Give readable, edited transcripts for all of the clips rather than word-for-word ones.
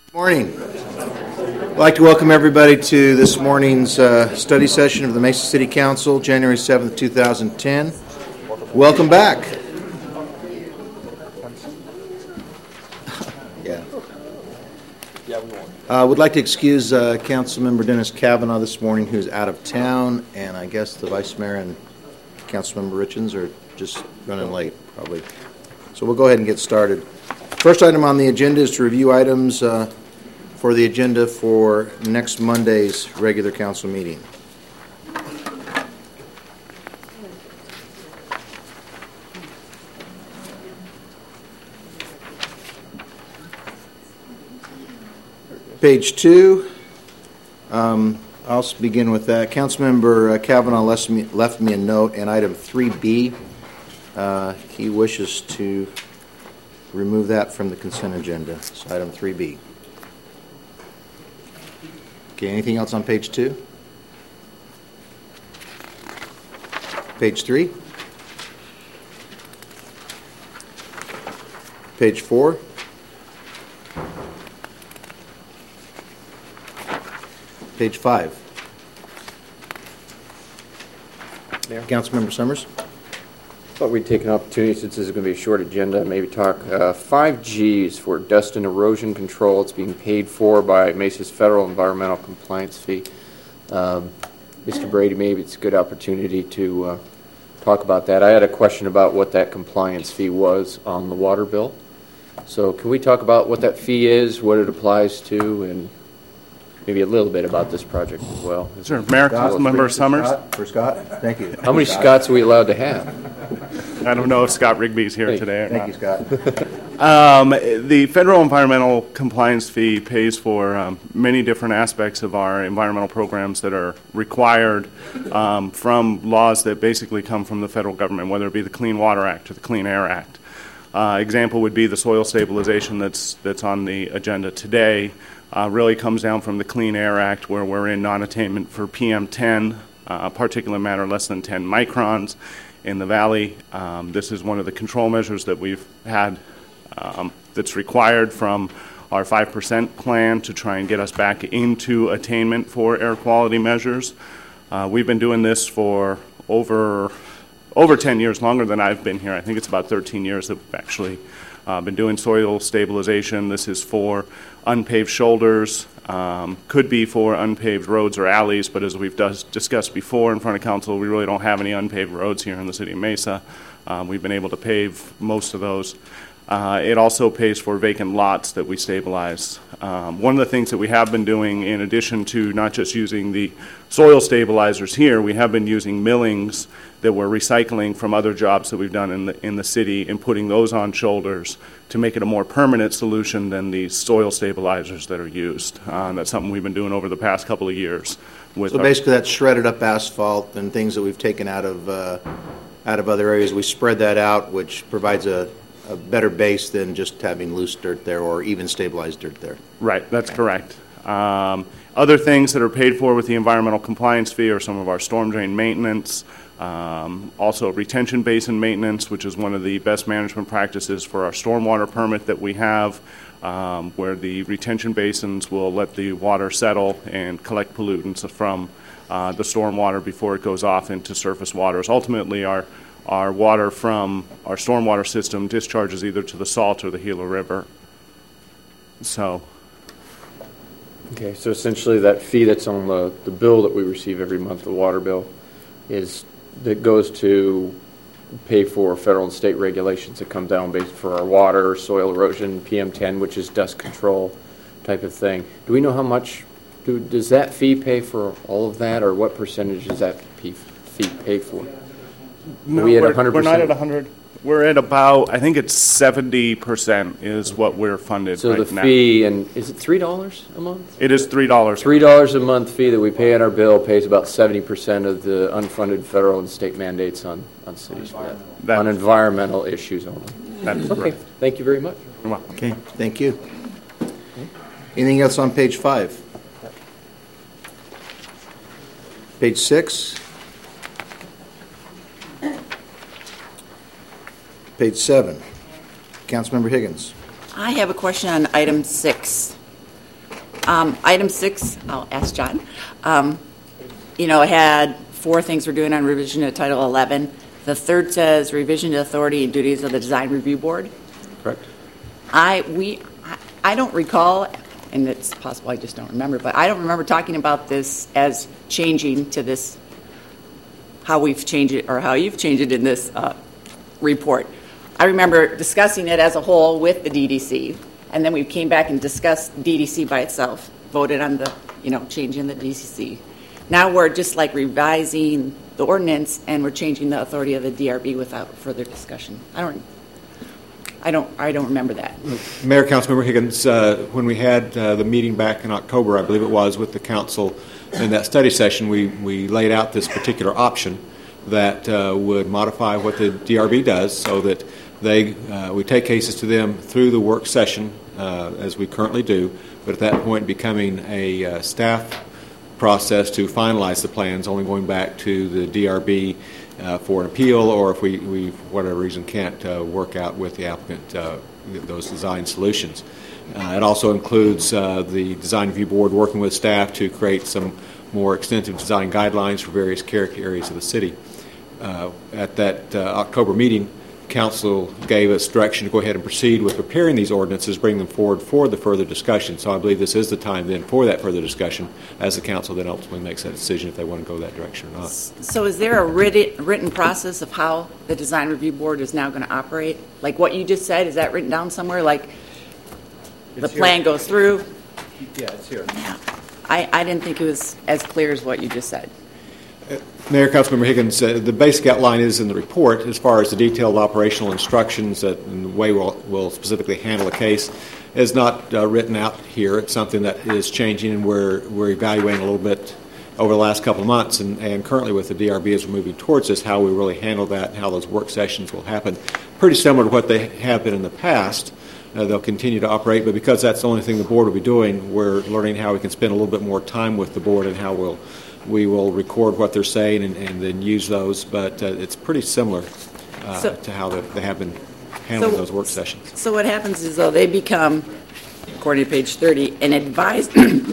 Morning. I'd like to welcome everybody to this morning's study session of the Mesa City Council, January 7th, 2010. Welcome back. Would like to excuse Councilmember Dennis Kavanaugh this morning, who's out of town, and I guess the Vice Mayor and Councilmember Richens are just running late, probably. So we'll go ahead and get started. First item on the agenda is to review items for the agenda for next Monday's regular council meeting. Page 2, I'll begin with that. Councilmember Kavanaugh left me a note in item 3B. He wishes to remove that from the consent agenda. So item 3B. Okay, anything else on page 2? Page 3? Page 4? Page 5. Mayor. Councilmember Summers? Thought we'd take an opportunity, since this is going to be a short agenda, maybe talk 5Gs for dust and erosion control. It's being paid for by Mesa's federal environmental compliance fee. Mr. Brady, maybe it's a good opportunity to talk about that. I had a question about what that compliance fee was on the water bill. So can we talk about what that fee is, what it applies to, and maybe a little bit about this project as well? Sure. Mayor, Councilmember Summers. For Scott, thank you. How many Scots are we allowed to have? I don't know if Scott Rigby's here today or Thank you, Scott. The federal environmental compliance fee pays for many different aspects of our environmental programs that are required from laws that basically come from the federal government, whether it be the Clean Water Act or the Clean Air Act. Example would be the soil stabilization that's on the agenda today. Really comes down from the Clean Air Act, where we're in non-attainment for PM10, particulate matter less than 10 microns in the valley. This is one of the control measures that we've had that's required from our 5% plan to try and get us back into attainment for air quality measures. We've been doing this for over 10 years, longer than I've been here. I think it's about 13 years that we've actually been doing soil stabilization. This is for unpaved shoulders, could be for unpaved roads or alleys, but as we've discussed before in front of council, we really don't have any unpaved roads here in the city of Mesa. We've been able to pave most of those. It also pays for vacant lots that we stabilize. One of the things that we have been doing, in addition to not just using the soil stabilizers here, we have been using millings that we're recycling from other jobs that we've done in the city and putting those on shoulders to make it a more permanent solution than the soil stabilizers that are used. That's something we've been doing over the past couple of years. So basically that's shredded up asphalt and things that we've taken out of other areas. We spread that out, which provides a better base than just having loose dirt there or even stabilized dirt there. Right, that's correct. Other things that are paid for with the environmental compliance fee are some of our storm drain maintenance, also retention basin maintenance, which is one of the best management practices for our stormwater permit that we have, where the retention basins will let the water settle and collect pollutants from the stormwater before it goes off into surface waters. Ultimately, our water from our stormwater system discharges either to the Salt or the Gila River. So. Okay, so essentially that fee that's on the bill that we receive every month, the water bill, that goes to pay for federal and state regulations that come down based for our water, soil erosion, PM10, which is dust control type of thing. Do we know how much, does that fee pay for all of that, or what percentage does that fee pay for? No, we're not at 100. We're at about, I think it's 70% is what we're funded so right now. So the fee, and is it $3 a month? It is $3. $3 a month fee that we pay on our bill pays about 70% of the unfunded federal and state mandates on cities for that, on environmental issues only. That's okay, correct. Thank you very much. Okay, thank you. Anything else on page 5? Page 6? Page 7. Councilmember Higgins. I have a question on item 6. Item 6, I'll ask John. I had 4 things we're doing on revision to Title 11. The third says revision to authority and duties of the Design Review Board. Correct. I don't recall, and it's possible I just don't remember, but I don't remember talking about this as changing to this, how we've changed it or how you've changed it in this report. I remember discussing it as a whole with the DDC, and then we came back and discussed DDC by itself, voted on the, changing the DCC. Now we're just like revising the ordinance, and we're changing the authority of the DRB without further discussion. I don't remember that. Mayor, Councilmember Higgins, when we had the meeting back in October, I believe it was, with the council in that study session, we laid out this particular option that would modify what the DRB does so that we take cases to them through the work session as we currently do, but at that point becoming a staff process to finalize the plans, only going back to the DRB for an appeal, or if we for whatever reason can't work out with the applicant those design solutions. It also includes the Design Review Board working with staff to create some more extensive design guidelines for various character areas of the city. At that October meeting, Council gave us direction to go ahead and proceed with preparing these ordinances, bring them forward for the further discussion. So I believe this is the time then for that further discussion as the Council then ultimately makes that decision if they want to go that direction or not. So is there a written process of how the Design Review Board is now going to operate? Like what you just said, is that written down somewhere? Like the plan goes through? Yeah, it's here. Yeah. I didn't think it was as clear as what you just said. Mayor, Councilmember Higgins, the basic outline is in the report as far as the detailed operational instructions and the way we'll specifically handle a case is not written out here. It's something that is changing, and we're evaluating a little bit over the last couple of months, and currently with the DRB as we're moving towards this, how we really handle that and how those work sessions will happen. Pretty similar to what they have been in the past. They'll continue to operate, but because that's the only thing the board will be doing, we're learning how we can spend a little bit more time with the board and how we will record what they're saying and then use those, but it's pretty similar to how they have been handling those work sessions. So what happens is, though, they become, according to page 30, an advisory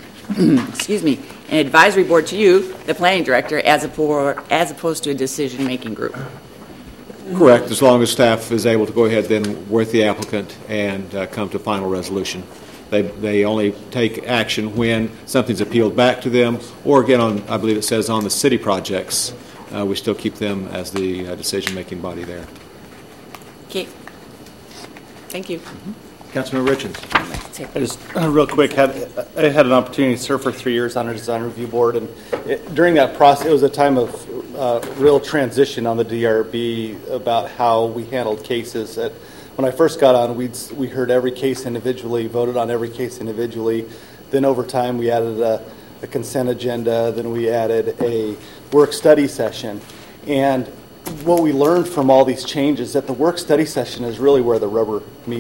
board to you, the planning director, as opposed to a decision-making group. Correct, as long as staff is able to go ahead then with the applicant and come to final resolution. They only take action when something's appealed back to them, or again, I believe it says on the city projects, we still keep them as the decision-making body there. Okay. Thank you. Councilmember Richards. I just real quick I had an opportunity to serve for 3 years on a design review board, and during that process, it was a time of real transition on the DRB about how we handled cases. When I first got on, we heard every case individually, voted on every case individually. Then over time, we added a consent agenda. Then we added a work study session. And what we learned from all these changes is that the work study session is really where the rubber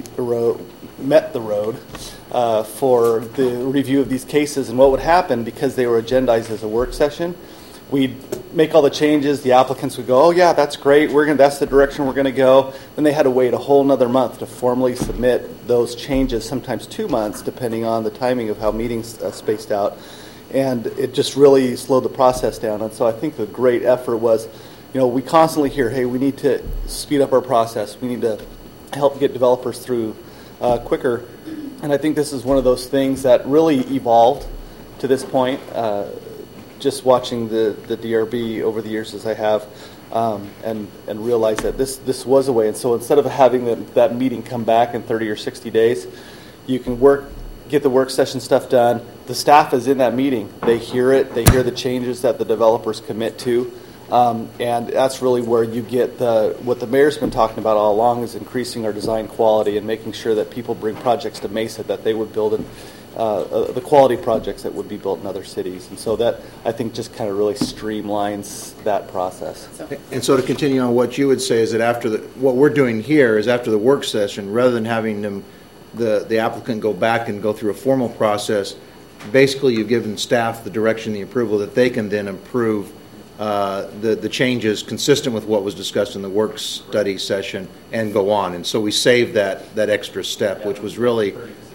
met the road for the review of these cases. And what would happen, because they were agendized as a work session, we'd make all the changes. The applicants would go, "Oh yeah, that's great. That's the direction we're going to go." Then they had to wait a whole another month to formally submit those changes. Sometimes 2 months, depending on the timing of how meetings spaced out, and it just really slowed the process down. And so I think the great effort was, we constantly hear, "Hey, we need to speed up our process. We need to help get developers through quicker." And I think this is one of those things that really evolved to this point. Just watching the DRB over the years as I have, and realize that this was a way. And so instead of having that meeting come back in 30 or 60 days, you can get the work session stuff done. The staff is in that meeting. They hear it. They hear the changes that the developers commit to. And that's really where you get what the mayor's been talking about all along, is increasing our design quality and making sure that people bring projects to Mesa that they would build in the quality projects that would be built in other cities. And so that, I think, just kind of really streamlines that process. And so to continue on, what you would say is that what we're doing here is after the work session, rather than having the applicant go back and go through a formal process, basically you've given staff the direction, the approval that they can then approve the changes consistent with what was discussed in the work study session and go on. And so we saved that extra step, which was really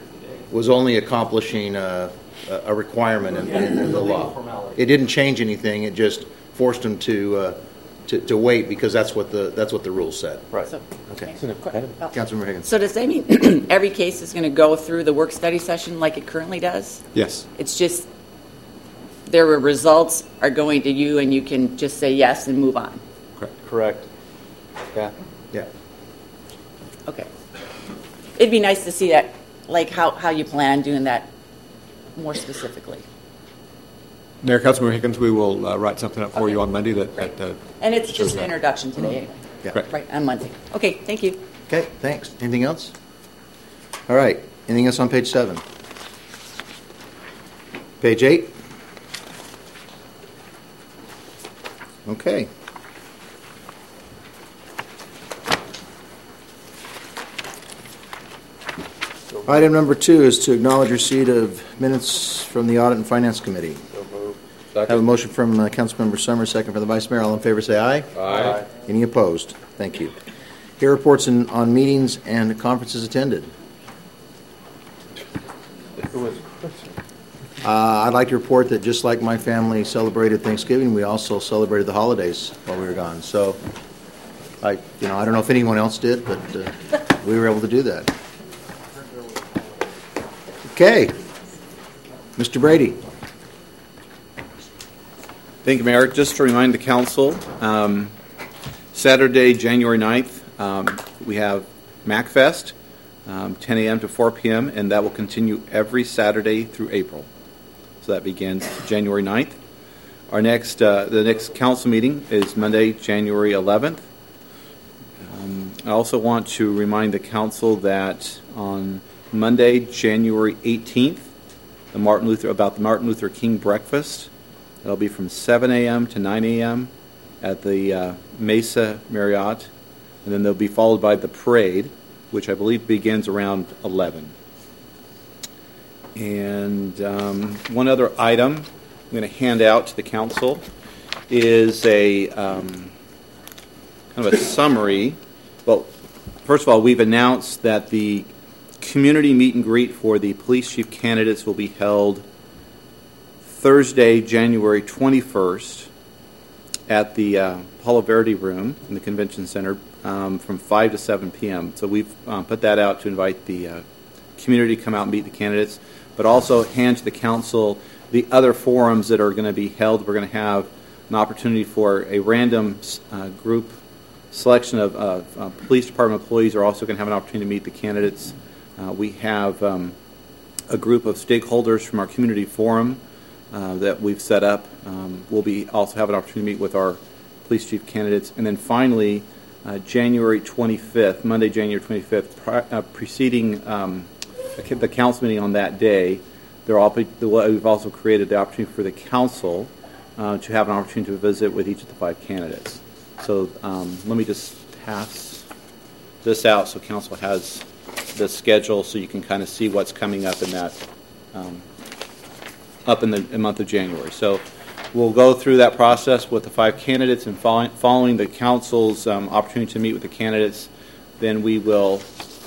was only accomplishing a requirement in the law. It didn't change anything. It just forced them to wait because that's what the rules said. Right. So, Okay. okay. Councilmember Higgins. So does that mean every case is going to go through the work study session like it currently does? Yes. It's just their results are going to you, and you can just say yes and move on. Correct. Yeah. Yeah. Okay. It'd be nice to see that, like how you plan on doing that more specifically. Mayor, Councilmember Higgins, we will write something up for Okay. you on Monday Great. that And it's shows just an that. introduction today anyway. Yeah. Correct. Right, on Monday. Okay, thank you. Okay, thanks. Anything else? All right. Anything else on page 7? Page 8? Okay. Item number 2 is to acknowledge receipt of minutes from the Audit and Finance Committee. I have a motion from Councilmember Summers, second from the Vice Mayor. All in favor say aye. Aye. Any opposed? Thank you. Hear reports on meetings and conferences attended. I'd like to report that just like my family celebrated Thanksgiving, we also celebrated the holidays while we were gone. So, I don't know if anyone else did, but we were able to do that. Okay, Mr. Brady. Thank you, Mayor. Just to remind the council, Saturday, January 9th, we have MacFest, 10 a.m. to 4 p.m., and that will continue every Saturday through April. So that begins January 9th. Our the next council meeting is Monday, January 11th. I also want to remind the council that on Monday, January 18th, about the Martin Luther King breakfast. It'll be from 7 a.m. to 9 a.m. at the Mesa Marriott, and then they'll be followed by the parade, which I believe begins around 11. And one other item I'm going to hand out to the council is a kind of a summary. Well, first of all, we've announced that the community meet and greet for the police chief candidates will be held Thursday, January 21st at the Palo Verde Room in the Convention Center from 5 to 7 p.m. So we've put that out to invite the community to come out and meet the candidates, but also hand to the council the other forums that are going to be held. We're going to have an opportunity for a random group selection of police department employees are also going to have an opportunity to meet the candidates. We have a group of stakeholders from our community forum that we've set up. We'll also have an opportunity to meet with our police chief candidates. And then finally, January 25th, Monday, January 25th, preceding the council meeting on that day, we've also created the opportunity for the council to have an opportunity to visit with each of the 5 candidates. So let me just pass this out so council has the schedule so you can kind of see what's coming up in that up in the month of January. So we'll go through that process with the 5 candidates, and following the council's opportunity to meet with the candidates, then we will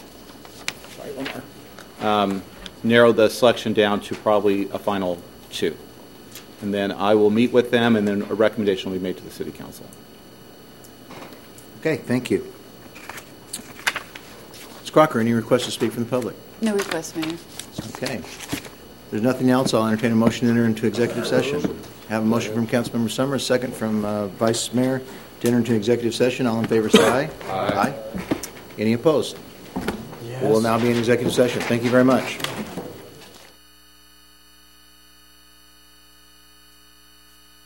narrow the selection down to probably a final 2. And then I will meet with them, and then a recommendation will be made to the city council. Okay, thank you. Ms. Crocker, any requests to speak from the public? No request, Mayor. Okay. If there's nothing else, I'll entertain a motion to enter into executive session. I have a motion from Councilmember Summers, second from Vice Mayor to enter into executive session. All in favor say aye. Aye. Any opposed? Yes. We'll now be in executive session. Thank you very much.